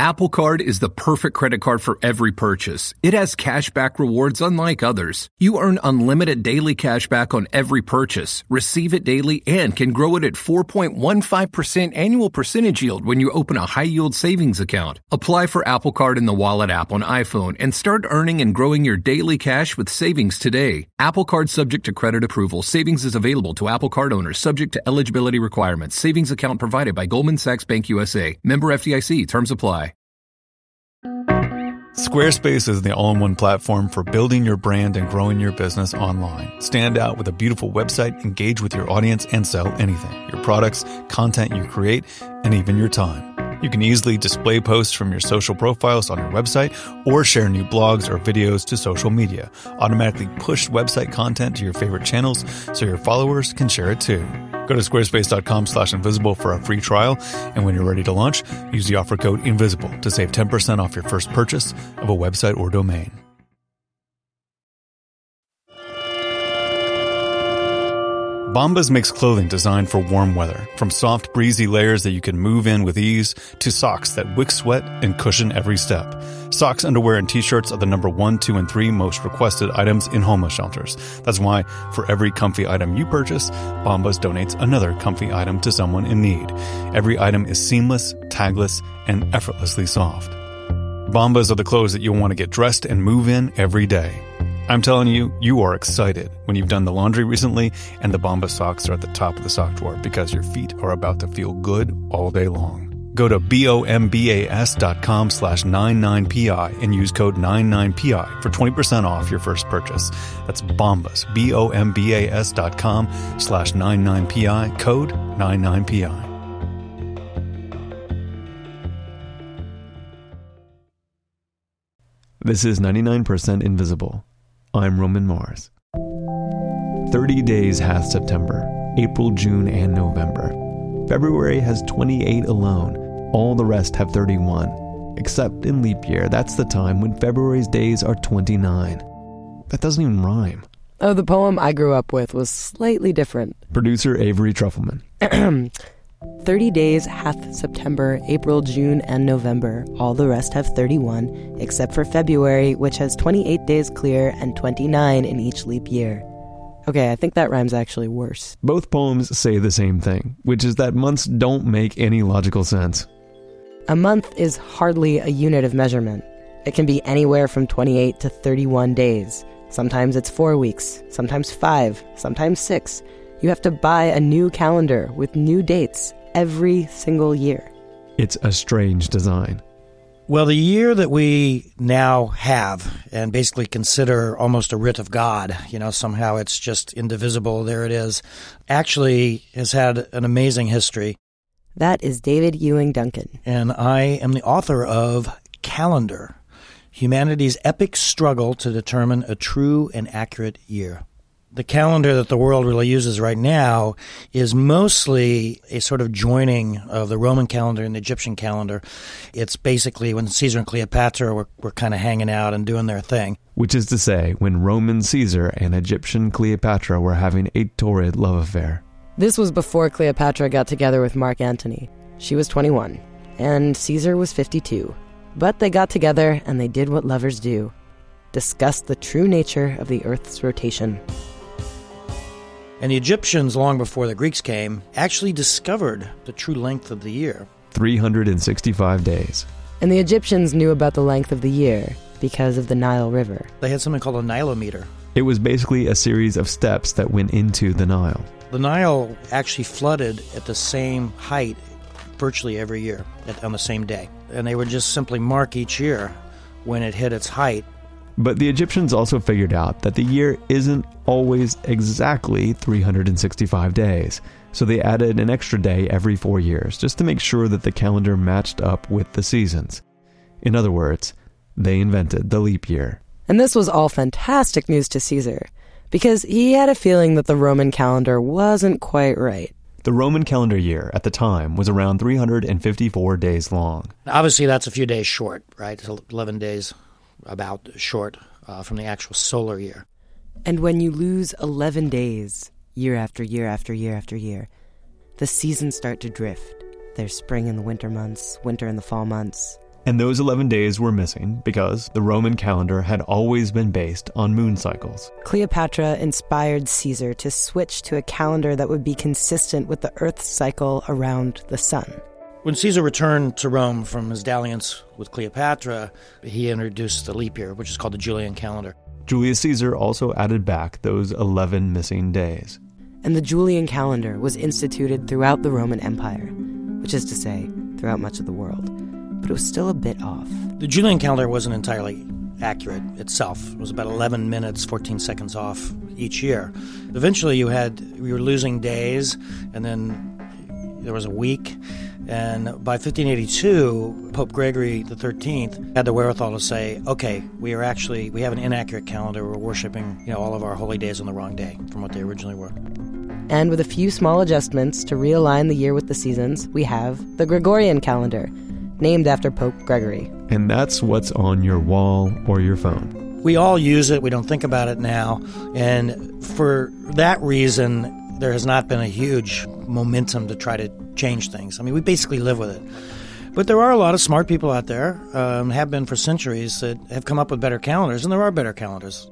Apple Card is the perfect credit card for every purchase. It has cashback rewards unlike others. You earn unlimited daily cashback on every purchase, receive it daily, and can grow it at 4.15% annual percentage yield when you open a high-yield savings account. Apply for Apple Card in the Wallet app on iPhone and start earning and growing your daily cash with savings today. Apple Card subject to credit approval. Savings is available to Apple Card owners subject to eligibility requirements. Savings account provided by Goldman Sachs Bank USA. Member FDIC. Terms apply. Squarespace is the all-in-one platform for building your brand and growing your business online. Stand out with a beautiful website, engage with your audience, and sell anything. Your products, content you create, and even your time. You can easily display posts from your social profiles on your website or share new blogs or videos to social media. Automatically push website content to your favorite channels so your followers can share it too. Go to squarespace.com/invisible for a free trial, and when you're ready to launch, use the offer code INVISIBLE to save 10% off your first purchase of a website or domain. Bombas makes clothing designed for warm weather, from soft, breezy layers that you can move in with ease to socks that wick sweat and cushion every step. Socks, underwear, and t-shirts are the number 1, 2, and 3 most requested items in homeless shelters. That's why, for every comfy item you purchase, Bombas donates another comfy item to someone in need. Every item is seamless, tagless, and effortlessly soft. Bombas are the clothes that you'll want to get dressed and move in every day. I'm telling you, you are excited when you've done the laundry recently and the Bombas socks are at the top of the sock drawer because your feet are about to feel good all day long. Go to bombas.com/99pi and use code 99pi for 20% off your first purchase. That's Bombas, bombas.com/99pi, code 99pi. This is 99% Invisible. I'm Roman Mars. 30 days hath September, April, June, and November. February has 28 alone. All the rest have 31. Except in leap year, that's the time when February's days are 29. That doesn't even rhyme. Oh, the poem I grew up with was slightly different. Producer Avery Trufelman. 30 days hath September, April, June, and November. All the rest have 31, except for February, which has 28 days clear and 29 in each leap year. Okay, I think that rhyme's actually worse. Both poems say the same thing, which is that months don't make any logical sense. A month is hardly a unit of measurement. It can be anywhere from 28 to 31 days. Sometimes it's 4 weeks, sometimes 5, sometimes 6. You have to buy a new calendar with new dates every single year. It's a strange design. Well, the year that we now have and basically consider almost a writ of God, somehow it's just indivisible, there it is, actually has had an amazing history. That is David Ewing Duncan. And I am the author of Calendar, Humanity's Epic Struggle to Determine a True and Accurate Year. The calendar that the world really uses right now is mostly a sort of joining of the Roman calendar and the Egyptian calendar. It's basically when Caesar and Cleopatra were kind of hanging out and doing their thing. Which is to say, when Roman Caesar and Egyptian Cleopatra were having a torrid love affair. This was before Cleopatra got together with Mark Antony. She was 21, and Caesar was 52. But they got together and they did what lovers do. Discussed the true nature of the Earth's rotation. And the Egyptians, long before the Greeks came, actually discovered the true length of the year. 365 days. And the Egyptians knew about the length of the year because of the Nile River. They had something called a Nilometer. It was basically a series of steps that went into the Nile. The Nile actually flooded at the same height virtually every year on the same day. And they would just simply mark each year when it hit its height. But the Egyptians also figured out that the year isn't always exactly 365 days. So they added an extra day every 4 years just to make sure that the calendar matched up with the seasons. In other words, they invented the leap year. And this was all fantastic news to Caesar, because he had a feeling that the Roman calendar wasn't quite right. The Roman calendar year at the time was around 354 days long. Obviously, that's a few days short, right? It's 11 days about short from the actual solar year. And when you lose 11 days, year after year after year after year, the seasons start to drift. There's spring in the winter months, winter in the fall months. And those 11 days were missing because the Roman calendar had always been based on moon cycles. Cleopatra inspired Caesar to switch to a calendar that would be consistent with the Earth's cycle around the sun. When Caesar returned to Rome from his dalliance with Cleopatra, he introduced the leap year, which is called the Julian calendar. Julius Caesar also added back those 11 missing days. And the Julian calendar was instituted throughout the Roman Empire, which is to say, throughout much of the world. But it was still a bit off. The Julian calendar wasn't entirely accurate itself. It was about 11 minutes, 14 seconds off each year. Eventually you were losing days, and then there was a week. And by 1582, Pope Gregory XIII had the wherewithal to say, okay, we have an inaccurate calendar. We're worshiping, all of our holy days on the wrong day from what they originally were. And with a few small adjustments to realign the year with the seasons, we have the Gregorian calendar, named after Pope Gregory. And that's what's on your wall or your phone. We all use it. We don't think about it now. And for that reason, there has not been a huge momentum to try to change things. I mean, we basically live with it. But there are a lot of smart people out there, have been for centuries, that have come up with better calendars, and there are better calendars.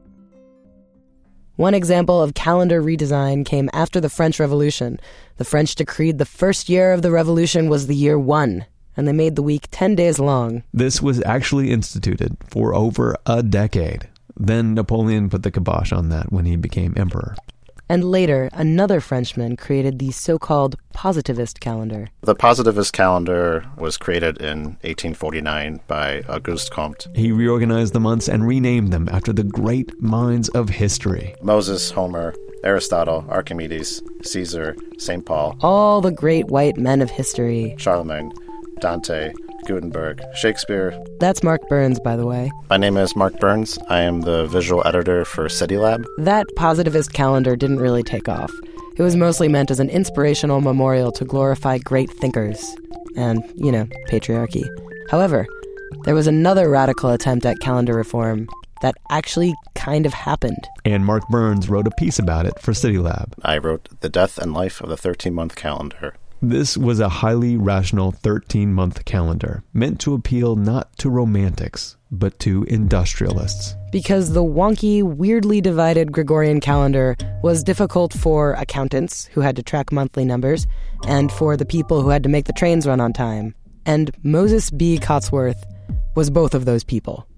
One example of calendar redesign came after the French Revolution. The French decreed the first year of the revolution was the year 1. And they made the week 10 days long. This was actually instituted for over a decade. Then Napoleon put the kibosh on that when he became emperor. And later, another Frenchman created the so-called positivist calendar. The positivist calendar was created in 1849 by Auguste Comte. He reorganized the months and renamed them after the great minds of history. Moses, Homer, Aristotle, Archimedes, Caesar, St. Paul. All the great white men of history. Charlemagne, Dante, Gutenberg, Shakespeare. That's Mark Burns, by the way. My name is Mark Burns. I am the visual editor for CityLab. That positivist calendar didn't really take off. It was mostly meant as an inspirational memorial to glorify great thinkers and, patriarchy. However, there was another radical attempt at calendar reform that actually kind of happened. And Mark Burns wrote a piece about it for CityLab. I wrote The Death and Life of the 13-Month Calendar. This was a highly rational 13-month calendar, meant to appeal not to romantics, but to industrialists. Because the wonky, weirdly divided Gregorian calendar was difficult for accountants who had to track monthly numbers, and for the people who had to make the trains run on time. And Moses B. Cotsworth was both of those people.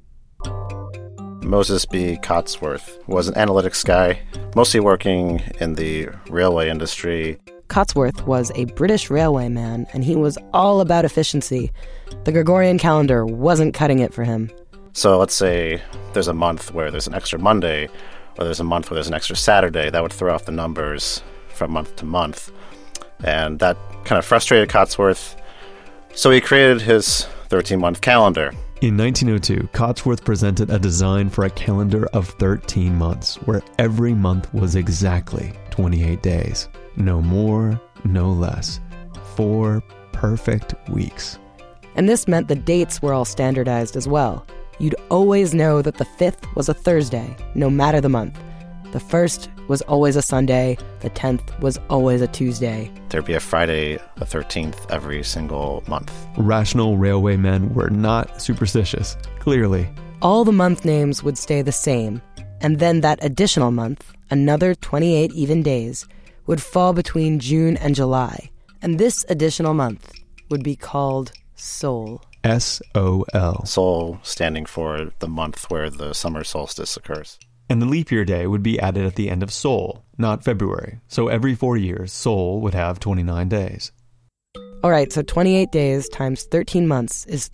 Moses B. Cotsworth was an analytics guy, mostly working in the railway industry. Cotsworth was a British railway man, and he was all about efficiency. The Gregorian calendar wasn't cutting it for him. So let's say there's a month where there's an extra Monday, or there's a month where there's an extra Saturday. That would throw off the numbers from month to month. And that kind of frustrated Cotsworth, so he created his 13-month calendar. In 1902, Cotsworth presented a design for a calendar of 13 months, where every month was exactly 28 days. No more, no less. 4 perfect weeks. And this meant the dates were all standardized as well. You'd always know that the 5th was a Thursday, no matter the month. The 1st was always a Sunday. The 10th was always a Tuesday. There'd be a Friday the 13th every single month. Rational railway men were not superstitious, clearly. All the month names would stay the same. And then that additional month, another 28 even days, would fall between June and July. And this additional month would be called Sol. S-O-L. Sol standing for the month where the summer solstice occurs. And the leap year day would be added at the end of Sol, not February. So every 4 years, Sol would have 29 days. All right, so 28 days times 13 months is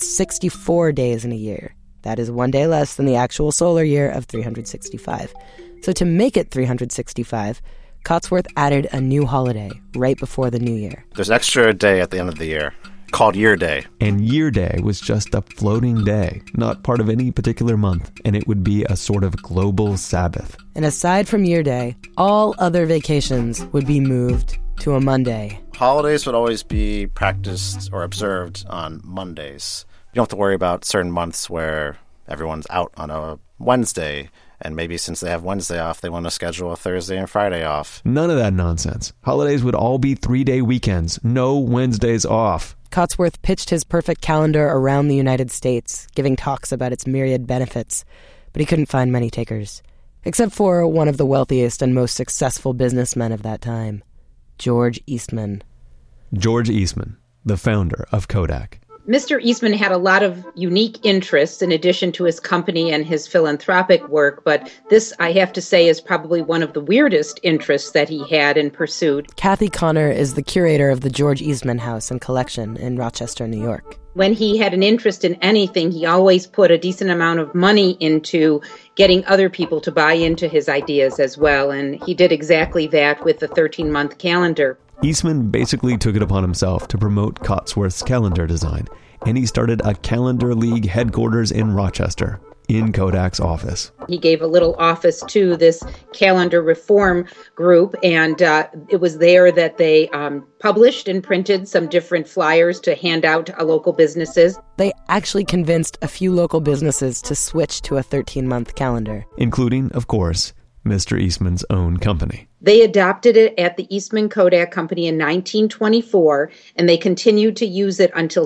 364 days in a year. That is 1 day less than the actual solar year of 365. So to make it 365, Cotsworth added a new holiday right before the new year. There's an extra day at the end of the year called Year Day. And Year Day was just a floating day, not part of any particular month, and it would be a sort of global Sabbath. And aside from Year Day, all other vacations would be moved to a Monday. Holidays would always be practiced or observed on Mondays. You don't have to worry about certain months where everyone's out on a Wednesday And maybe since they have Wednesday off, they want to schedule a Thursday and Friday off. None of that nonsense. Holidays would all be 3-day weekends, no Wednesdays off. Cotsworth pitched his perfect calendar around the United States, giving talks about its myriad benefits, but he couldn't find many takers, except for one of the wealthiest and most successful businessmen of that time, George Eastman. George Eastman, the founder of Kodak. Mr. Eastman had a lot of unique interests in addition to his company and his philanthropic work, but this, I have to say, is probably one of the weirdest interests that he had and pursued. Kathy Connor is the curator of the George Eastman House and Collection in Rochester, New York. When he had an interest in anything, he always put a decent amount of money into getting other people to buy into his ideas as well, and he did exactly that with the 13-month calendar. Eastman basically took it upon himself to promote Cotsworth's calendar design, and he started a Calendar League headquarters in Rochester, in Kodak's office. He gave a little office to this calendar reform group, and it was there that they published and printed some different flyers to hand out to local businesses. They actually convinced a few local businesses to switch to a 13-month calendar. Including, of course, Mr. Eastman's own company. They adopted it at the Eastman Kodak Company in 1924, and they continued to use it until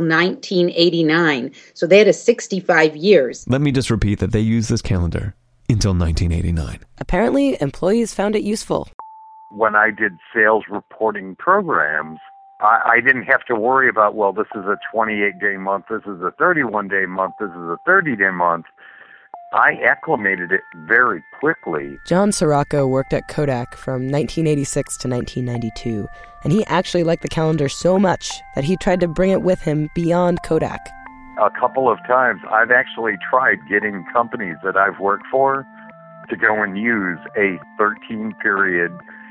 1989. So they had 65 years. Let me just repeat that they used this calendar until 1989. Apparently, employees found it useful. When I did sales reporting programs, I didn't have to worry about, well, this is a 28-day month, this is a 31-day month, this is a 30-day month. I acclimated it very quickly. John Sirocco worked at Kodak from 1986 to 1992, and he actually liked the calendar so much that he tried to bring it with him beyond Kodak. A couple of times, I've actually tried getting companies that I've worked for to go and use a 13-period,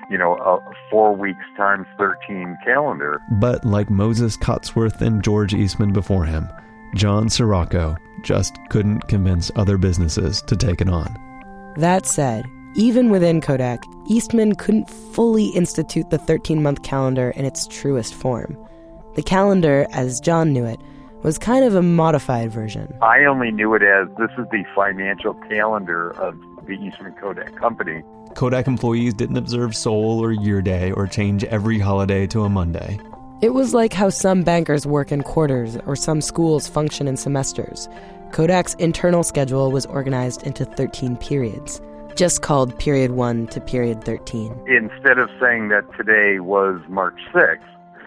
a 4 weeks times 13 calendar. But like Moses Cotsworth and George Eastman before him, John Sirocco just couldn't convince other businesses to take it on. That said, even within Kodak, Eastman couldn't fully institute the 13-month calendar in its truest form. The calendar, as John knew it, was kind of a modified version. I only knew it as, this is the financial calendar of the Eastman Kodak Company. Kodak employees didn't observe Sol or Year Day or change every holiday to a Monday. It was like how some bankers work in quarters or some schools function in semesters. Kodak's internal schedule was organized into 13 periods, just called Period 1 to Period 13. Instead of saying that today was March 6th,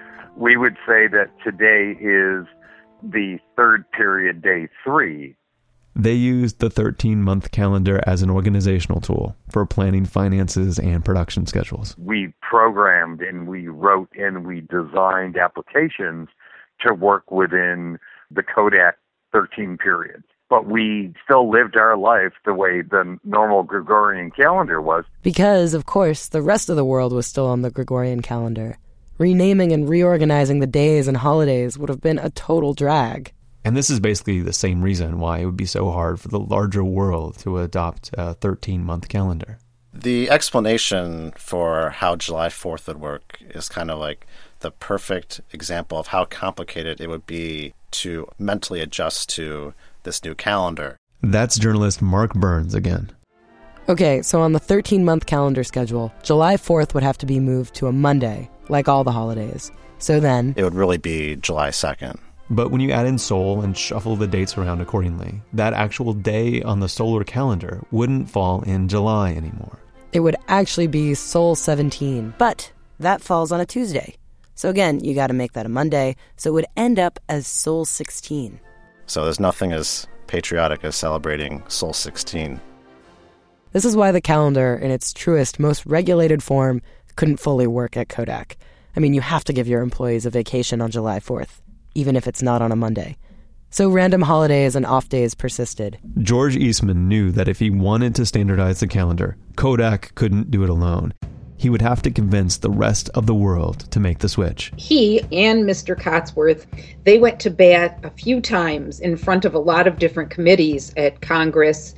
we would say that today is the third period, day 3. They used the 13-month calendar as an organizational tool for planning finances and production schedules. We programmed and we wrote and we designed applications to work within the Kodak 13 periods. But we still lived our life the way the normal Gregorian calendar was. Because, of course, the rest of the world was still on the Gregorian calendar. Renaming and reorganizing the days and holidays would have been a total drag. And this is basically the same reason why it would be so hard for the larger world to adopt a 13-month calendar. The explanation for how July 4th would work is kind of like the perfect example of how complicated it would be to mentally adjust to this new calendar. That's journalist Mark Burns again. Okay, so on the 13-month calendar schedule, July 4th would have to be moved to a Monday, like all the holidays. So then it would really be July 2nd. But when you add in Sol and shuffle the dates around accordingly, that actual day on the solar calendar wouldn't fall in July anymore. It would actually be Sol 17, but that falls on a Tuesday. So again, you got to make that a Monday, so it would end up as Sol 16. So there's nothing as patriotic as celebrating Sol 16. This is why the calendar, in its truest, most regulated form, couldn't fully work at Kodak. I mean, you have to give your employees a vacation on July 4th. Even if it's not on a Monday. So random holidays and off days persisted. George Eastman knew that if he wanted to standardize the calendar, Kodak couldn't do it alone. He would have to convince the rest of the world to make the switch. He and Mr. Cotsworth, they went to bat a few times in front of a lot of different committees at Congress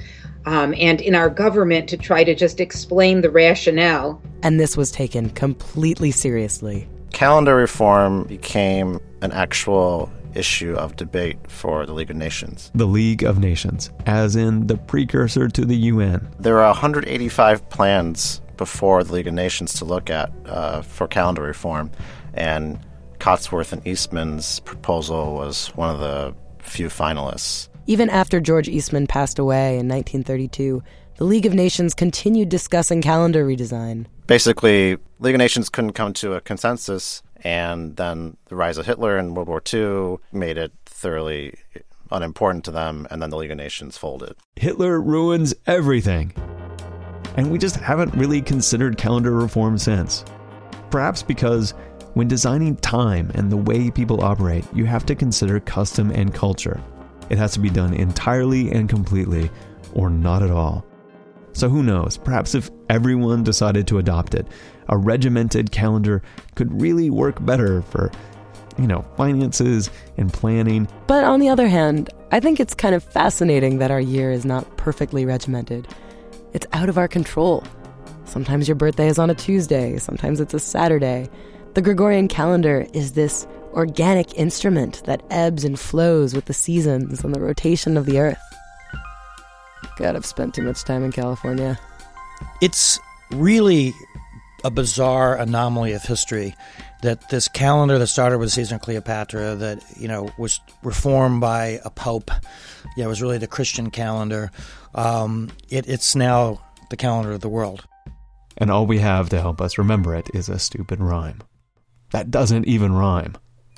and in our government to try to just explain the rationale. And this was taken completely seriously. Calendar reform became an actual issue of debate for the League of Nations. The League of Nations, as in the precursor to the UN. There are 185 plans before the League of Nations to look at for calendar reform, and Cotsworth and Eastman's proposal was one of the few finalists. Even after George Eastman passed away in 1932, the League of Nations continued discussing calendar redesign. Basically, League of Nations couldn't come to a consensus, and then the rise of Hitler in World War II made it thoroughly unimportant to them, and then the League of Nations folded. Hitler ruins everything. And we just haven't really considered calendar reform since. Perhaps because when designing time and the way people operate, you have to consider custom and culture. It has to be done entirely and completely, or not at all. So who knows, perhaps if everyone decided to adopt it, a regimented calendar could really work better for, finances and planning. But on the other hand, I think it's kind of fascinating that our year is not perfectly regimented. It's out of our control. Sometimes your birthday is on a Tuesday, sometimes it's a Saturday. The Gregorian calendar is this organic instrument that ebbs and flows with the seasons and the rotation of the earth. God, I've spent too much time in California. It's really a bizarre anomaly of history that this calendar that started with Caesar and Cleopatra, that, was reformed by a pope, was really the Christian calendar. It's now the calendar of the world. And all we have to help us remember it is a stupid rhyme. That doesn't even rhyme.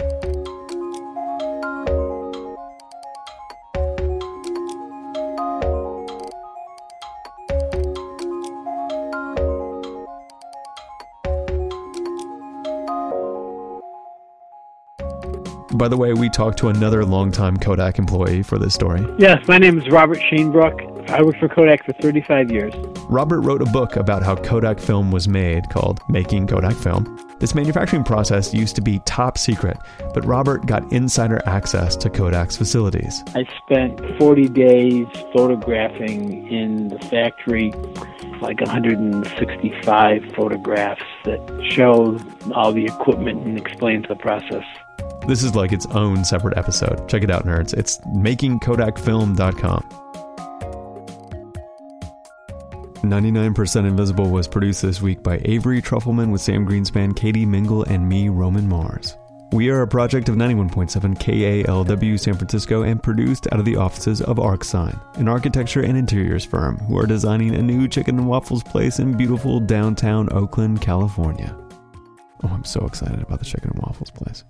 By the way, we talked to another longtime Kodak employee for this story. Yes, my name is Robert Shanebrook. I worked for Kodak for 35 years. Robert wrote a book about how Kodak film was made called Making Kodak Film. This manufacturing process used to be top secret, but Robert got insider access to Kodak's facilities. I spent 40 days photographing in the factory, like 165 photographs that show all the equipment and explains the process. This is like its own separate episode. Check it out, nerds. It's makingkodakfilm.com. 99% Invisible was produced this week by Avery Trufelman with Sam Greenspan, Katie Mingle, and me, Roman Mars. We are a project of 91.7 KALW San Francisco and produced out of the offices of ArcSign, an architecture and interiors firm who are designing a new chicken and waffles place in beautiful downtown Oakland, California. Oh, I'm so excited about the chicken and waffles place.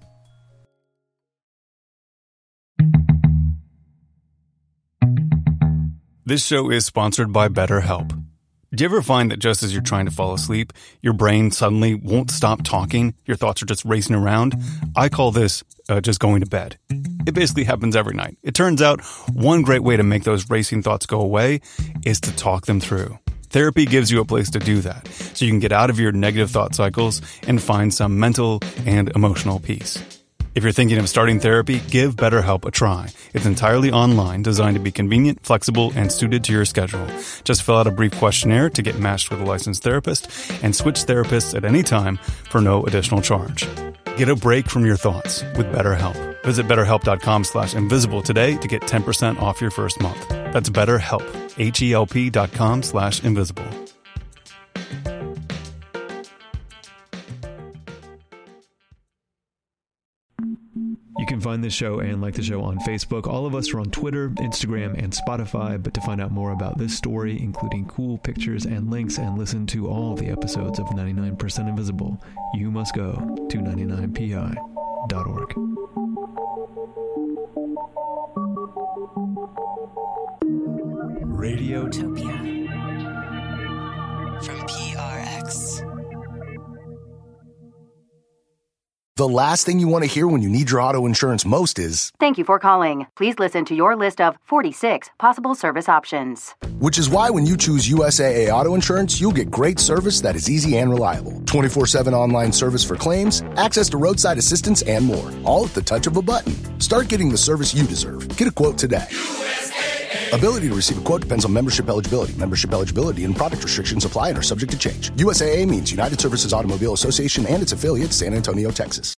This show is sponsored by BetterHelp. Do you ever find that just as you're trying to fall asleep, your brain suddenly won't stop talking? Your thoughts are just racing around? I call this just going to bed. It basically happens every night. It turns out one great way to make those racing thoughts go away is to talk them through. Therapy gives you a place to do that, so you can get out of your negative thought cycles and find some mental and emotional peace. If you're thinking of starting therapy, give BetterHelp a try. It's entirely online, designed to be convenient, flexible, and suited to your schedule. Just fill out a brief questionnaire to get matched with a licensed therapist and switch therapists at any time for no additional charge. Get a break from your thoughts with BetterHelp. Visit BetterHelp.com/invisible today to get 10% off your first month. That's BetterHelp, HELP.com/invisible. You can find this show and like the show on Facebook. All of us are on Twitter, Instagram, and Spotify. But to find out more about this story, including cool pictures and links, and listen to all the episodes of 99% Invisible, you must go to 99pi.org. Radiotopia from PRX. The last thing you want to hear when you need your auto insurance most is, "Thank you for calling. Please listen to your list of 46 possible service options." Which is why when you choose USAA Auto Insurance, you'll get great service that is easy and reliable. 24/7 online service for claims, access to roadside assistance, and more. All at the touch of a button. Start getting the service you deserve. Get a quote today. USAA. Ability to receive a quote depends on membership eligibility. Membership eligibility and product restrictions apply and are subject to change. USAA means United Services Automobile Association and its affiliate, San Antonio, Texas.